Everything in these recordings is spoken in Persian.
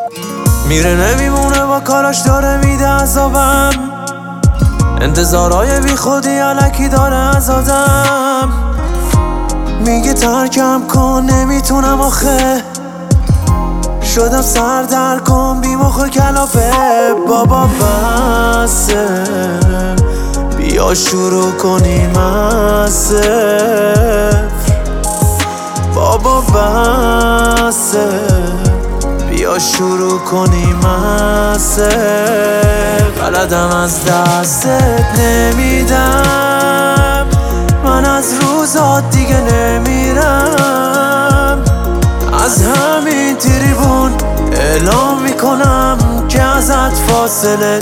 میره نمیمونه با کاراش داره میده عذابم، انتظارای بی خودی علکی داره از آدم. میگه ترکم کن نمیتونم آخه، شدم سردر کن بی مخ کلافه. بابا بسه بیا شروع کنیم از صفر. بابا بسه بیا شروع کنیم از صفر. بلدم از دستت نمیدم، من از روزات دیگه نمیرم. از همین تریبون اعلام میکنم که ازت فاصله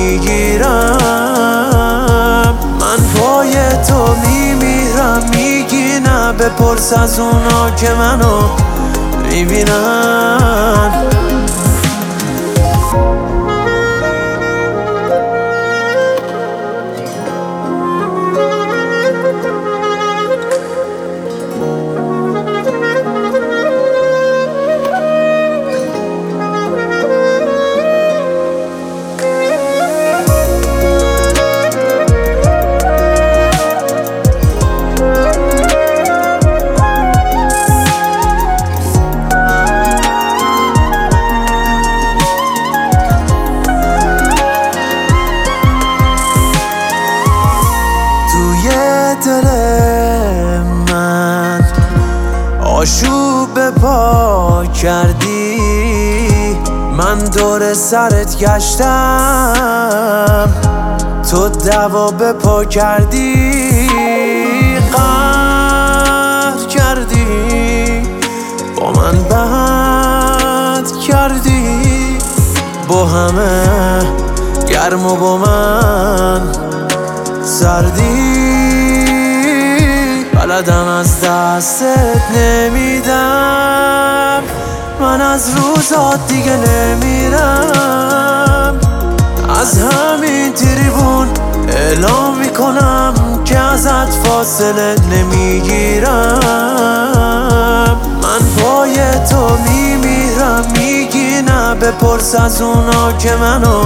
نمیگیرم. من پای تو میمیرم، میگی نه بپرس از اونا که منو میبینن. دل من آشوب به پا کردی، من دور سرت گشتم تو دوا به پا کردی. قهر کردی با من بد کردی، با همه گرم و با من سردی. بلدم از دستت نمیدم، من از روزات دیگه نمیرم. از همین تریبون اعلام میکنم که ازت فاصله نمیگیرم. من پای تو میمیرم، میگی نه بپرس از اونا که منو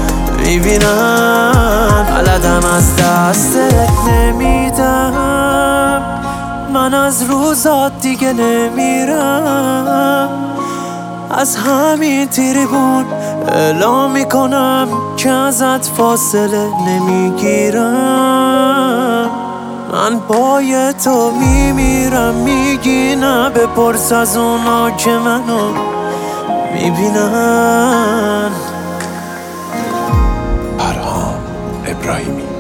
میبینن. بلدم از دستت نمیدم، من از روزات دیگه نمیرم. از همین تریبون اعلام میکنم که ازت فاصله نمیگیرم. من پای تو میمیرم، میگی نه بپرس از اونا که منو میبینن. فرهان ابراهیمی